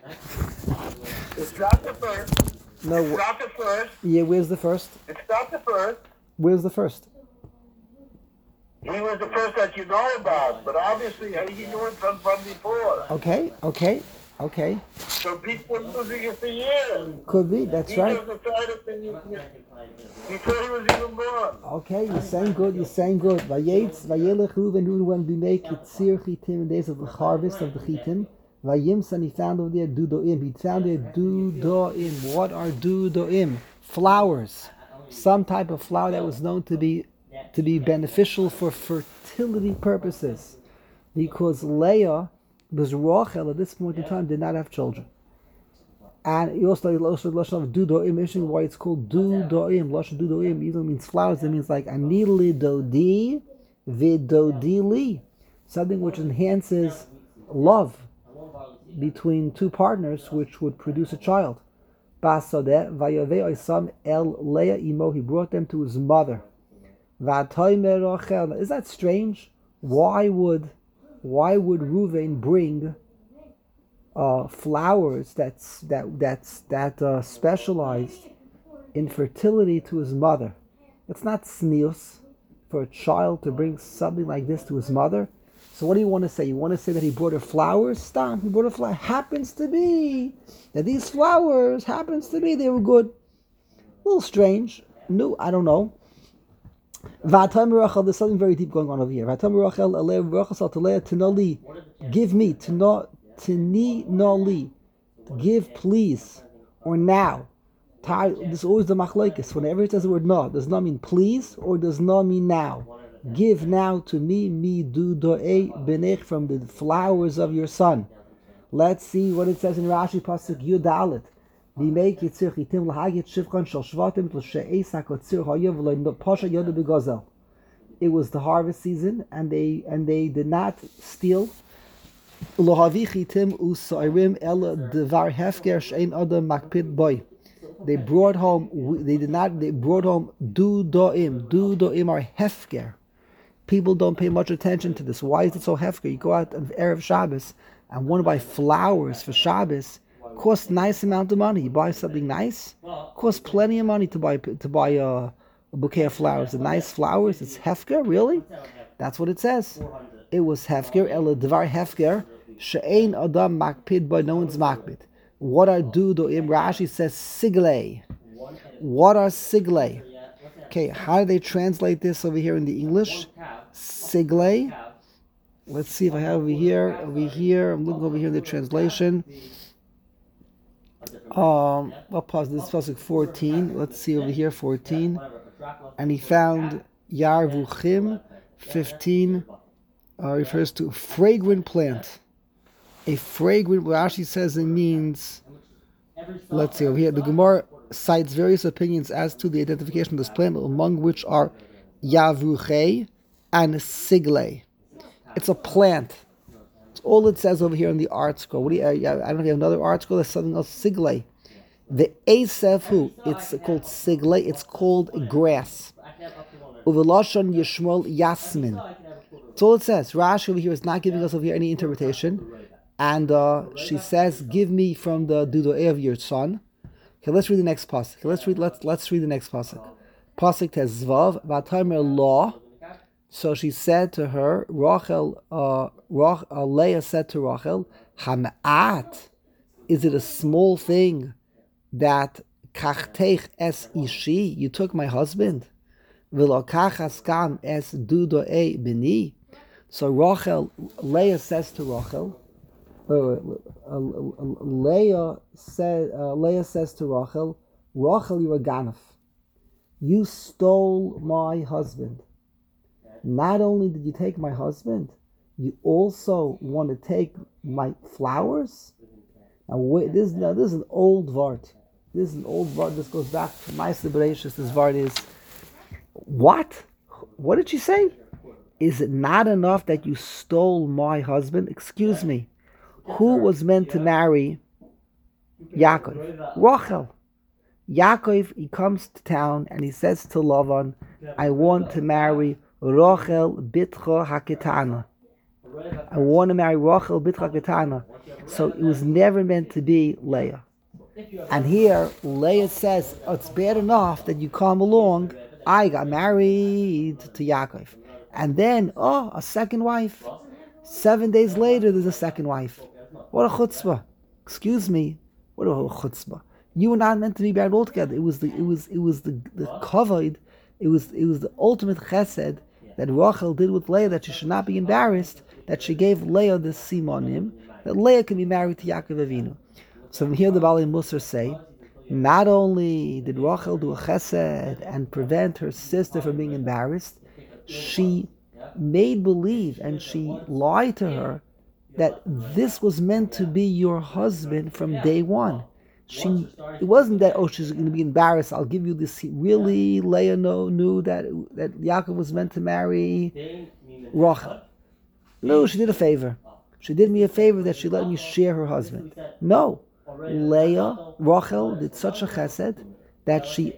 It's not the first. No. It's not the first. Yeah, where's the first? It's not the first. Where's the first? He was the first that you know about, but obviously he knew it from before. Okay. So people were losing it for years. Could be, that's He right. just decided before he was even born. Okay, you're saying good. Vayetz, Vayelech Reuven, Reuven went to make Yitzir Chitim in days of the harvest of the Chitim. Vayimsan, he found over there Dudoim. He found there Dudoim. What are Dudoim? Flowers. Some type of flower that was known to be beneficial for fertility purposes. Because Leah, because Rachel at this point in time did not have children. And he also Lashon of Dudoim, mentioning why it's called Dudoim. Lashon Dudoim even means flowers. It means like Anili Dodi Vidodili. Something which enhances love between two partners, which would produce a child. Basodeh Vayavei Oisam El Leah Imo. He brought them to his mother. Vatoimer Rachel. Is that strange? Why would Reuven bring flowers that specialized in fertility to his mother? It's not sneus for a child to bring something like this to his mother. So what do you want to say? You want to say that he brought her flowers? Stop. He brought her flowers. Happens to be that these flowers they were good. A little strange. No, I don't know. There's something very deep going on over here. Give me, tini noli, give please, or now. This is always the machlokes. Whenever it says the word no, does not mean please or does not mean now. Give now to me do do'e benech, from the flowers of your son. Let's see what it says in Rashi pasuk Yudalit. We make Yitzir Chitim lahagit shivchan shel shvatim l'she'es hakotzir hayav l'posha yoda begazel. It was the harvest season, and they did not steal. Lohavi chitim usairim ela devar hefker she'ein adam makpid boy. They brought home dudoim. Dudoim are hefker. People don't pay much attention to this. Why is it so hefker? You go out on Erev Shabbos and want to buy flowers for Shabbos. Costs nice amount of money. You buy something nice, costs plenty of money to buy a bouquet of flowers. The nice flowers, it's hefker, really? That's what it says. It was hefker, ela devar hefker, she'ein adam makpid, but no one's makpid. What are dudoim? Rashi says siglei. What are siglei? Okay, how do they translate this over here in the English? Siglei. Let's see if I have over here. I'm looking over here in the translation. I'll pause this pasuk 14. Let's see over here 14. And he found Yarvuchim 15 refers to fragrant plant. A fragrant, Rashi says it means, let's see over here, the Gemara cites various opinions as to the identification of this plant, among which are Yavruche and Sigle. It's a plant. It's all it says over here in the art scroll. I don't know if you have another art scroll. There's something else, Sigle. The Esefu, it's called Sigle, it's called grass. Uvelashon Yishmol Yasmin. That's all it says. Rashi over here is not giving us over here any interpretation. And she says, give me from the dudoe of your son. Okay, let's read the next pasuk. Let's read the next pasuk. Pasuk Tezvav, Vatamer Law. So she said to her, Leah said to Rachel, Hama'at, is it a small thing that kachtech es ishi, you took my husband? V'lokachas kam es dudoe bini. So Leah says to Rachel, Leah says to Rachel, you're a ganef. You stole my husband. Not only did you take my husband, you also want to take my flowers? Now wait, this is an old vart. This is an old vart. This goes back to Ma'aseh Bereishis. This vart is, what? What did she say? Is it not enough that you stole my husband? Excuse me. Who was meant to marry Yaakov? Rachel. Yaakov, he comes to town and he says to Lavan, I want to marry Rachel bitcha haketana. I want to marry Rachel Bitra Ketana. So it was never meant to be Leah. And here, Leah says, oh, it's bad enough that you come along. I got married to Yaakov. And then, a second wife. 7 days later, there's a second wife. What a chutzpah. Excuse me. What a chutzpah. You were not meant to be married altogether. It was the kavod. It was the ultimate chesed that Rachel did with Leah, that she should not be embarrassed, that she gave Leah this simonim, that Leah can be married to Yaakov Avinu. So from here the Baalei Musar say, not only did Rachel do a chesed and prevent her sister from being embarrassed, she made believe and she lied to her that this was meant to be your husband from day one. It wasn't that, she's going to be embarrassed, I'll give you this. Really, Leah knew that Yaakov was meant to marry Rachel. No, she did a favor. She did me a favor that she let me share her husband. No. Rachel did such a chesed that she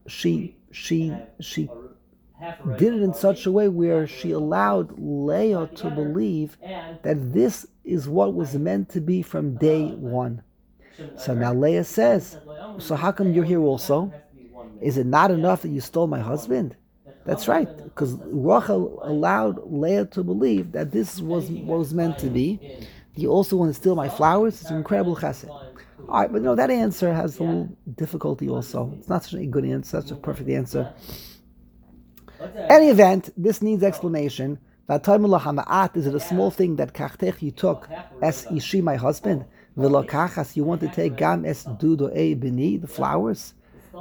did it in such a way where she allowed Leah to believe that this is what was meant to be from day one. So now Leah says, so how come you're here also? Is it not enough that you stole my husband? That's right, because Rachel allowed Leah to believe that this was what was meant to be. You also want to steal my flowers? It's an incredible chesed. All right, but that answer has a little difficulty also. It's not such a good answer, such a perfect answer. Any event, this needs explanation. Is it a small thing that kachtech you took as ishi, my husband? V'lo you want to take gam es dudo e bini, the flowers?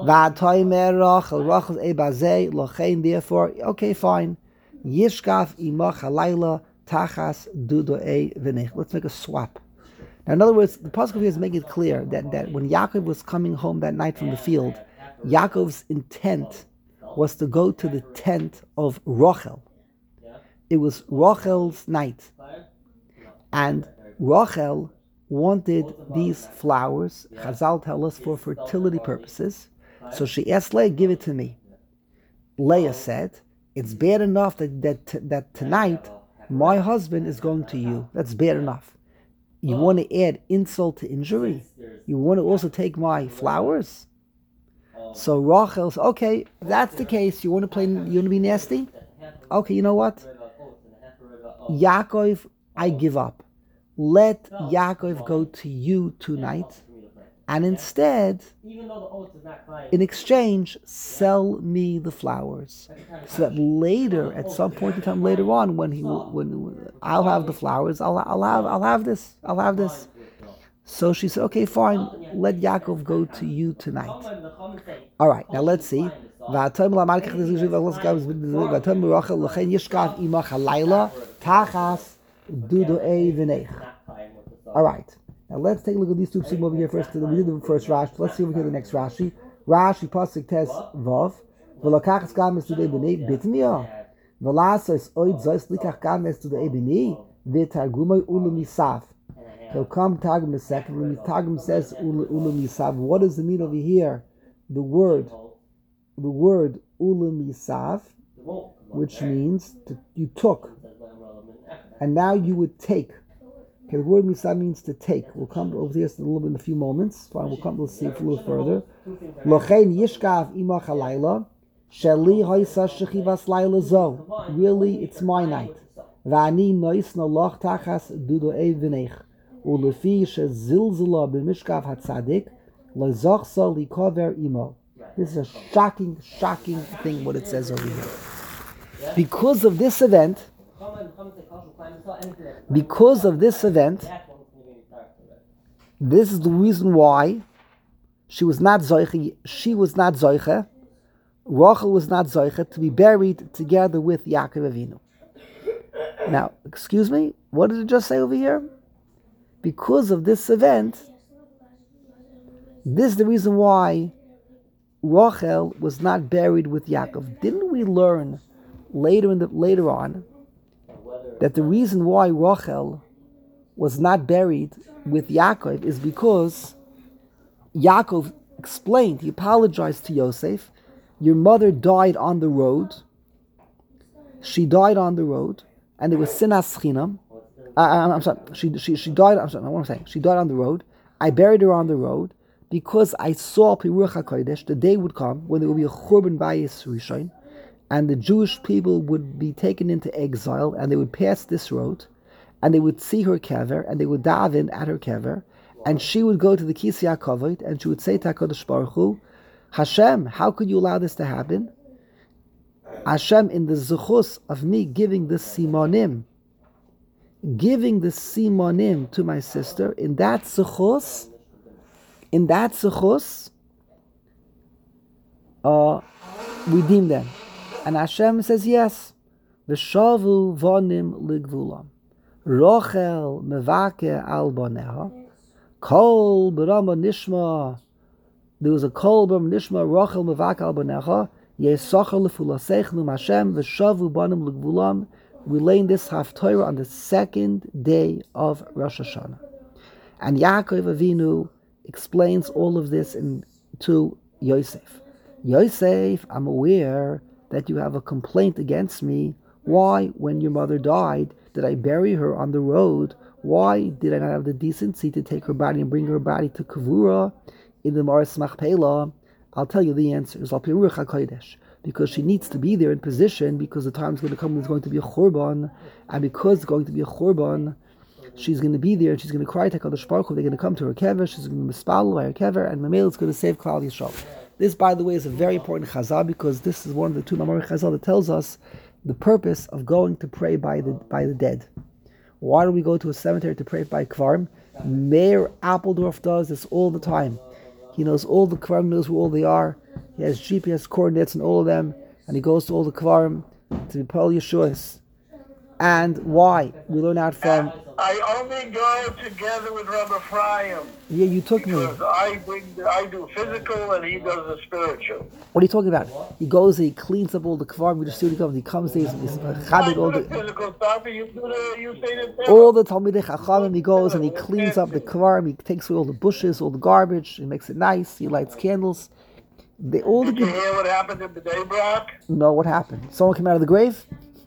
Therefore, okay, fine. Yishkaf imach halayla tachas dudo e v'nech. Let's make a swap. Now, in other words, the pasuk here is making it clear that when Yaakov was coming home that night from the field, Yaakov's intent was to go to the tent of Rachel. It was Rachel's night. And Rachel wanted these flowers, Chazal tell us, for fertility purposes. So she asked Leah, give it to me. Leah said, it's bad enough that tonight my husband is going to you. That's bad enough. You want to add insult to injury? You want to also take my flowers? So Rachel says, okay, if that's the case, you want to be nasty? Okay, you know what? Yaakov, I give up. Let Yaakov go to you tonight, and instead, in exchange, sell me the flowers, so that later, at some point in time later on, when I'll have the flowers, I'll have this. So she said, okay, fine, let Yaakov go to you tonight. All right, now let's see. All right, now let's take a look at these two psukim over here first. We did the first Rashi. Let's see over here the next Rashi. Rashi pasuk tes vav. V'lakachas games to the ebeni bitmiya. V'lasos oid zois likach games to the ebeni v'targumay ulumisav. He'll come Targum in a second. When the Targum says ulumisav, what does it mean over here? The word ulumisav, which means you took, and now you would take. Okay, the word misav means to take. We'll come over here a little bit in a few moments. Fine, we'll see it a little further. Lochein yishkav imach halayla sheli hoisa shechivas layla zo. Really, it's my night. V'ani nois noloch tachas dudo ei v'nech. Ulefi shezilzela b'mishkav hatzadik lozochsa likover imo. This is a shocking thing what it says over here. Because of this event, this is the reason why she was not zoiche. Rachel was not zoiche to be buried together with Yaakov Avinu. Now, excuse me, what did it just say over here? Because of this event, this is the reason why Rachel was not buried with Yaakov. Didn't we learn later on that the reason why Rachel was not buried with Yaakov is because Yaakov explained, he apologized to Yosef, your mother died on the road. She died on the road, and it was sinas chinam, I'm sorry. She died. I'm sorry. What I'm saying. She died on the road. I buried her on the road because I saw Piruach HaKodesh. The day would come when there would be a Churban Bayis Rishon, and the Jewish people would be taken into exile, and they would pass this road, and they would see her kever, and they would daven at her kever, and she would go to the Kisei HaKavod, and she would say to HaKadosh Baruch Hu, Hashem, how could you allow this to happen? Hashem, in the zuchus of me giving the simonim to my sister, in that zuchus, redeem them. And Hashem says yes. V'shavu vonim ligvulam. Rochel mevake al boneha. Kol b'rama nishma. There was a kol b'rama nishma. Rochel mevake al boneha. Yesachar lefulasechnu Hashem v'shavu bonim ligvulam. We learned this Haftorah on the second day of Rosh Hashanah. And Yaakov Avinu explains all of this to Yosef. Yosef, I'm aware that you have a complaint against me. Why, when your mother died, did I bury her on the road? Why did I not have the decency to take her body and bring her body to Kavura in the Maris Machpelah? I'll tell you the answer. It's Al Piruach HaKodesh. Because she needs to be there in position, because the time is going to come when there's going to be a Churban, and because it's going to be a Churban, she's going to be there, and she's going to cry to HaKadosh Baruch Hu. They're going to come to her kever, she's going to be mispal by her kever, and Mamel is going to save Klal Yisrael. This, by the way, is a very important chazal, because this is one of the two Mamor chazal that tells us the purpose of going to pray by the dead. Why do we go to a cemetery to pray by Kvarim? Meir Appeldorf does this all the time. He knows all the Kvarim, knows where all they are. He has GPS coordinates and all of them, and he goes to all the Kvarim to be Paul Yeshuas. And why? We learn out from... I only go together with Rabbi Ephraim. Yeah, you took me. Because I do physical and he does the spiritual. What are you talking about? He goes, he cleans up all the Kvarim. We just see what he comes. He comes there, he's chabbing all the physical stuff. You say the all the Talmidei Chachamim. He goes and he cleans up the Kvarim. He takes away all the bushes, all the garbage. He makes it nice. He lights candles. Did you hear what happened in the Daybrock? No, what happened? Someone came out of the grave?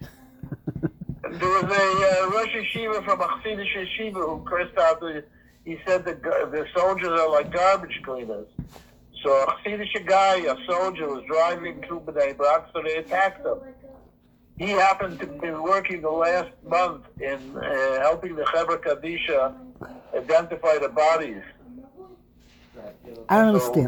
There was a Rosh Yeshiva from a Chassidish Yeshiva who cursed out he said the soldiers are like garbage cleaners. So a Chassidish guy, a soldier, was driving through Bnei Brak, so they attacked him. He happened to be working the last month in helping the Chevra Kadisha identify the bodies. I don't understand.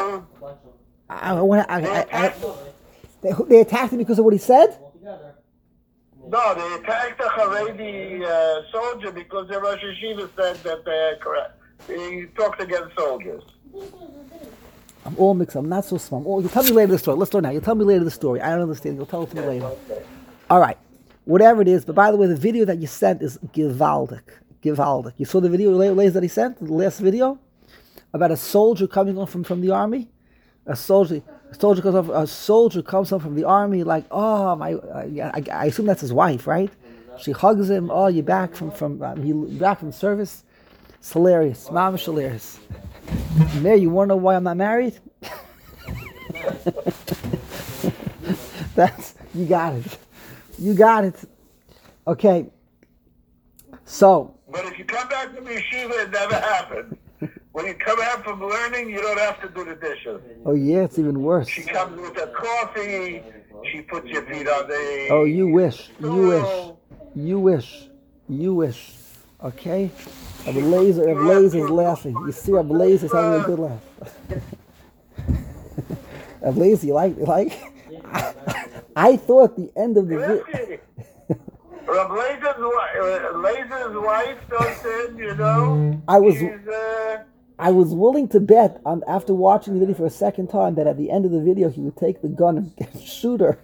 They attacked him because of what he said? No, they attacked the Haredi soldier because the Rosh Yeshiva said that he talked against soldiers. I'm all mixed up. I'm not so smart. You tell me later the story. Let's start now. You'll tell me later the story. I don't understand. You'll tell it to me later. Okay. All right. Whatever it is. But by the way, the video that you sent is gewaldig. Gewaldig. You saw the video later that he sent? The last video? About a soldier coming home from the army? A soldier comes home from the army, like, oh my, I assume that's his wife, right? She hugs him. Oh, you're back from service. It's hilarious, mamish hilarious. Mary, you want to know why I'm not married? You got it. Okay. So. But if you come back from yeshiva, it never happened. When you come out from learning, you don't have to do the dishes. Oh yeah, it's even worse. She comes with a coffee. She puts your feet on the... Oh, you wish. Okay? Ablaze is laughing. You see Ablaze is having a good laugh. Ablaze, you like? I thought the end of the video... Ablaze's wife does it, you know? I was willing to bet after watching the video for a second time that at the end of the video he would take the gun and shoot her.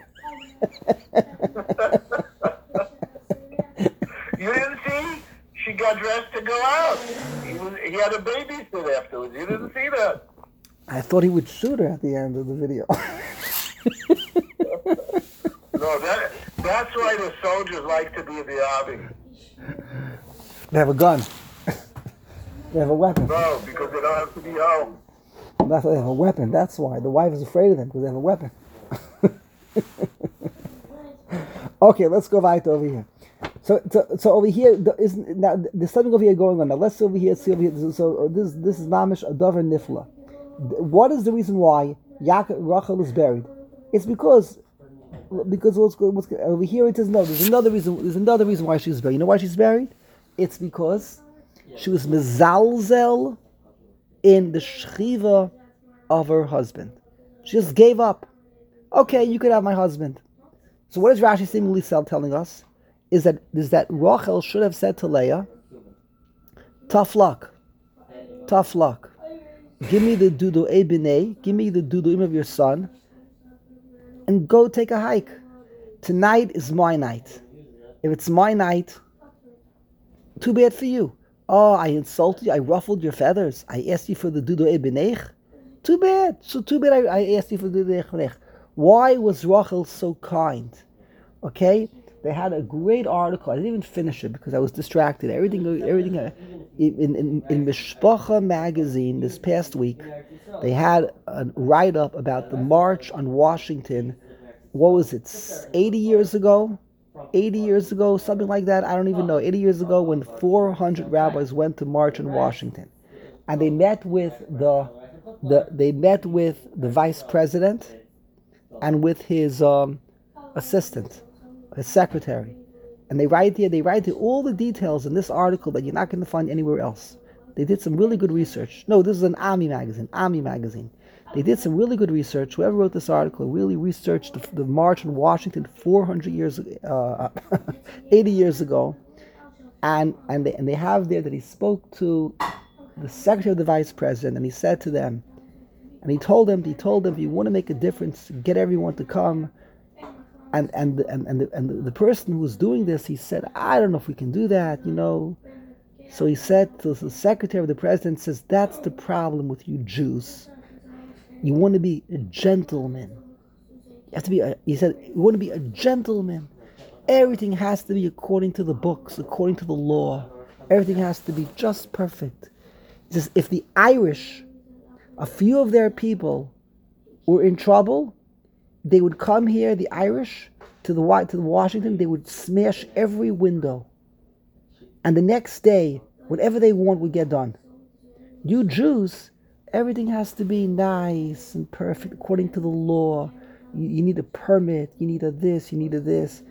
You didn't see? She got dressed to go out. He had a babysit afterwards. You didn't see that? I thought he would shoot her at the end of the video. No, that's why the soldiers like to be in the army. They have a gun. They have a weapon. No, because they don't have to be home. That's why they have a weapon. That's why. The wife is afraid of them, because they have a weapon. Okay, let's go right over here. So over here, there's something over here going on. Now let's see over here. So this is mamish a davar nifla. What is the reason why Rachel is buried? It's because what's over here it says no. There's another reason. There's another reason why she's buried. You know why she's buried? It's because she was mezalzel in the shchiva of her husband. She just gave up. Okay, you could have my husband. So what is Rashi seemingly telling us? Is that Rachel should have said to Leah, tough luck. Give me the dudu ebinei, give me the duduim of your son, and go take a hike. Tonight is my night. If it's my night, too bad for you. Oh, I insulted you, I ruffled your feathers. I asked you for the dudu ebinei. Too bad. So too bad I asked you for the dudu ebinei. Why was Rachel so kind? Okay? They had a great article. I didn't even finish it because I was distracted. Everything in Mishpacha magazine this past week, they had a write-up about the March on Washington. What was it? 80 years ago? 80 years ago, something like that. I don't even know. 80 years ago, when 400 rabbis went to march in Washington, and they met with the vice president and with his assistant, his secretary, and they write here all the details in this article that you're not going to find anywhere else. They did some really good research. No, this is an Ami magazine. They did some really good research. Whoever wrote this article really researched the march in Washington 400 years, 80 years ago, and they have there that he spoke to the secretary of the vice president, and he said to them, and he told them, if you want to make a difference, get everyone to come. And the person who was doing this, he said, I don't know if we can do that, So he said to the secretary of the president, says, that's the problem with you Jews. You want to be a gentleman. You have to be he said, you want to be a gentleman. Everything has to be according to the books, according to the law. Everything has to be just perfect. He says, if the Irish, a few of their people were in trouble, they would come here, the Irish, to the Washington. They would smash every window, and the next day, whatever they want would get done. You Jews, everything has to be nice and perfect according to the law. You need a permit. You need a this. You need a this.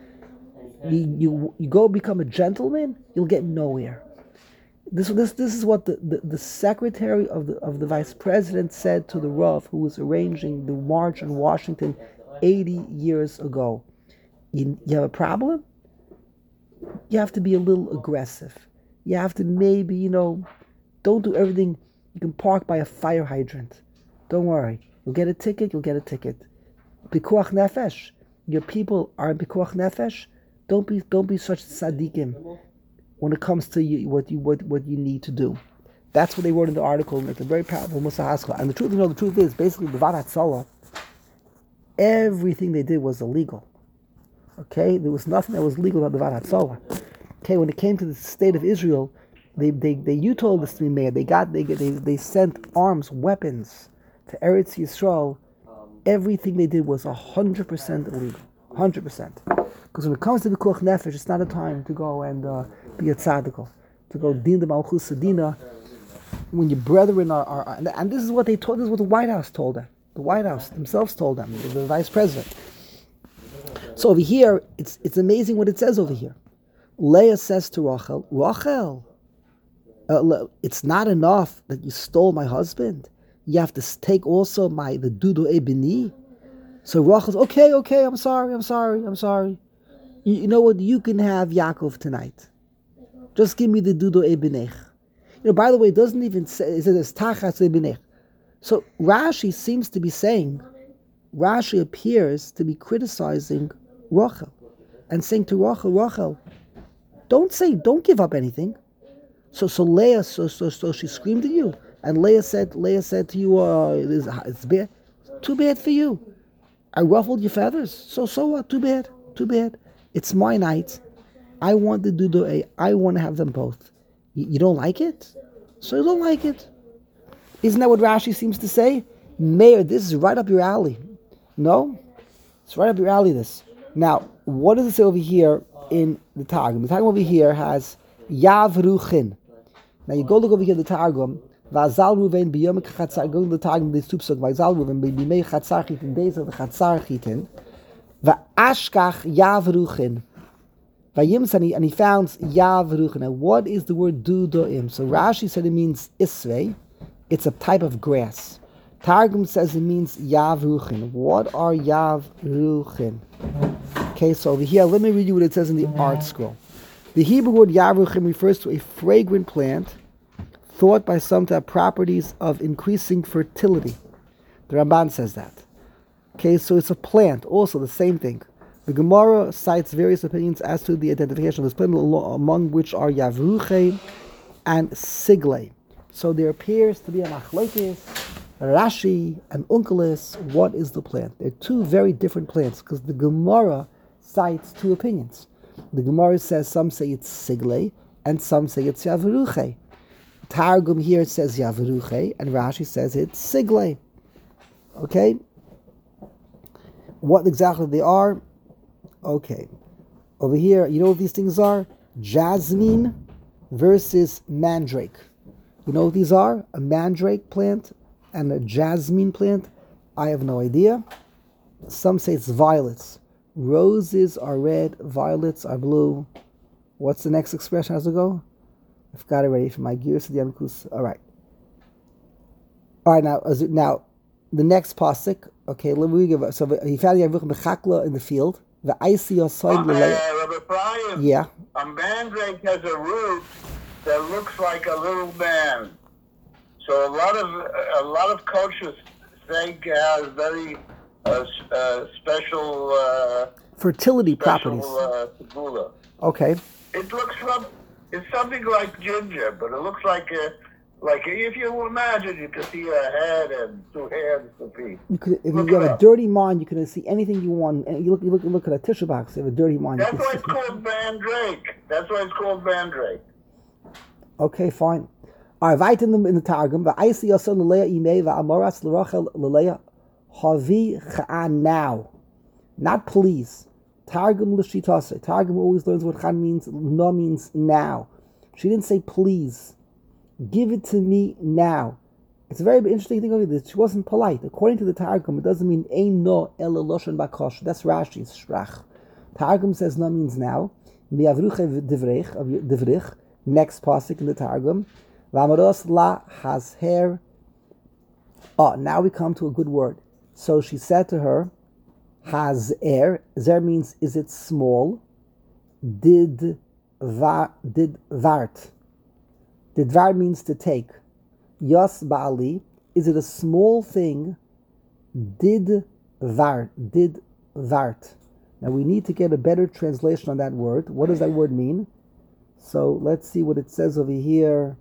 You go become a gentleman, you'll get nowhere. This is what the secretary of the vice president said to the Rav who was arranging the march in Washington 80 years ago. You have a problem? You have to be a little aggressive. You have to maybe, don't do everything. You can park by a fire hydrant. Don't worry. You'll get a ticket. Pikuach nefesh. Your people are in pikuach nefesh. Don't be such tzaddikim when it comes to what you need to do. That's what they wrote in the article. And it's a very powerful Mussar Haskel. And the truth is, basically, the Vadat Salah, everything they did was illegal. Okay, there was nothing that was legal about the Vadat Salah. Okay, when it came to the state of Israel, you told this to me, Mayor. They sent arms, weapons to Eretz Yisrael. Everything they did was 100% illegal, 100%. Because when it comes to the Pikuach Nefesh, it's not a time to go and be a tzaddik, to go din the Malchus Sedina. When your brethren are and this is what they told. This is what the White House told them. The White House themselves told them. The vice president. So over here, it's amazing what it says over here. Leah says to Rachel, it's not enough that you stole my husband. You have to take also the dudu ebini. So Rachel's, okay, I'm sorry. You know what? You can have Yaakov tonight. Just give me the dudu ebinech. By the way, it doesn't even say, it says tachas ebinech. So Rashi seems to be saying, Rashi appears to be criticizing Rachel and saying to Rachel, don't give up anything. So Leah, so she screamed at you, and Leah said to you, it's bad, too bad for you. I ruffled your feathers. So what? Too bad. It's my night. I want to do I want to have them both. You don't like it? So you don't like it. Isn't that what Rashi seems to say? Mayor, this is right up your alley. No? It's right up your alley, this. Now, what does it say over here in the Targum. The Targum over here has Yavruchin. Now you go look over here the Targum. Vazal Ruven b'yom chatzar. Go to the Targum. These two psukim. Vazal Ruven b'yimei chatzar chitin. Days of the chatzar chitin. Va'ashkach Yavruchin. Vayimsani, and he found Yavruchin. Now what is the word dudoim? So Rashi said it means isvei. It's a type of grass. Targum says it means Yavruchin. What are Yavruchin? Okay, so over here, let me read you what it says in the art scroll. The Hebrew word Yavruchin refers to a fragrant plant thought by some to have properties of increasing fertility. The Ramban says that. Okay, so it's a plant, also the same thing. The Gemara cites various opinions as to the identification of this plant, among which are Yavruchin and Sigle. So there appears to be a machlokes, Rashi and Unkelis. What is the plant? They're two very different plants because the Gemara cites two opinions. The Gemara says some say it's Sigle and some say it's Yavruche. Targum here says Yavruche and Rashi says it's Sigle. Okay? What exactly they are? Okay. Over here, you know what these things are? Jasmine versus mandrake. You know what these are? A mandrake plant and a jasmine plant? I have no idea. Some say it's violets. Roses are red, violets are blue. What's the next expression has to go? I've got it ready for my gears to the Amkus. All right. Now the next pasuk. Okay, let me give. So he found the Yavuch Bechakla in the field. The icy Yosain Rabbi Brian. Yeah. A mandrake has a root that looks like a little man. So a lot of coaches think it has very special fertility properties. Okay. It looks it's something like ginger, but it looks like if you imagine, you can see a head and two hands, two feet. If you have a dirty mind, you can see anything you want. And you look at a tissue box. You have a dirty mind. That's why it's called mandrake. That's why it's called mandrake. Okay, fine. All right, right in the Targum. Va'isi yason l'leia imei va'amoras l'rachel l'leia havi cha'an now, not please. Targum l'shitase. Targum always learns what chan means. No means now. She didn't say please. Give it to me now. It's a very interesting thing over this. She wasn't polite. According to the Targum, it doesn't mean ein no ela loshen bakosh. That's Rashi's shrach. Targum says no means now. Mi'avruche divrich. Next pasuk in the Targum. V'amaros la has hair. Oh, now we come to a good word. So she said to her, has air. Zer means is it small? Did vart. Didvar means to take. Yas ba'ali, is it a small thing? Did vart. Now we need to get a better translation on that word. What does that word mean? So let's see what it says over here.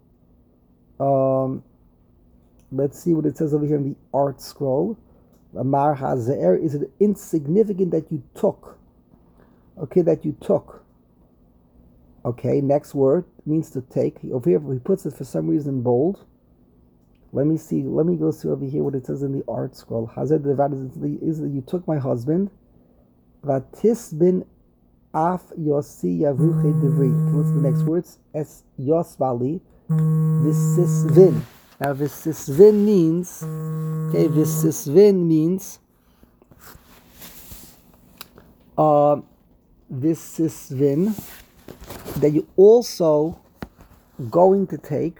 Let's see what it says over here in the art scroll. Amar hazer, is it insignificant that you took? Okay, that you took. Okay, next word means to take. Over here, he puts it for some reason in bold. Let me see. Let me go see over here what it says in the art scroll. Hazer devad is you took my husband. Vatis bin af yosi yavruche devri. What's the next words? Es yosvali visisvin. Now visisvin means. Okay, visisvin means. Visisvin. That you also going to take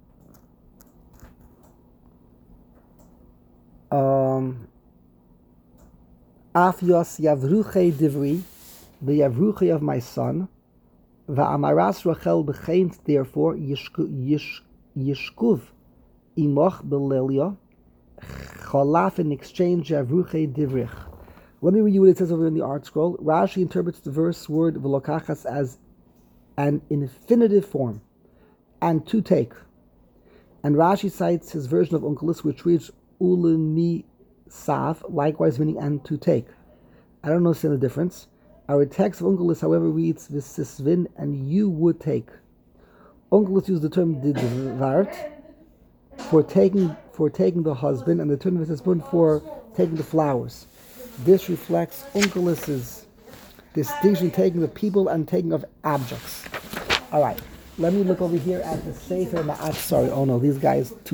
Afios Yavruche Divri, the Yavruche of my son, Va'amaras Rachel becheint therefore Yishkuv Imoch Belelia Chalaf in exchange Yavruche Divrich. Let me read you what it says over in the art scroll. Rashi interprets the verse word Velokachas as an infinitive form, and to take. And Rashi cites his version of Unkelis, which reads Ulemi Saf, likewise meaning and to take. I don't understand the difference. Our text of Unkelis, however, reads Visisvin, and you would take. Unkelis used the term didvart for taking the husband, and the term Visisvin for taking the flowers. This reflects Unkelis's distinction taking of people and taking of objects. All right, let me look over here at the Sefer Ma'at. Sorry, oh no, these guys.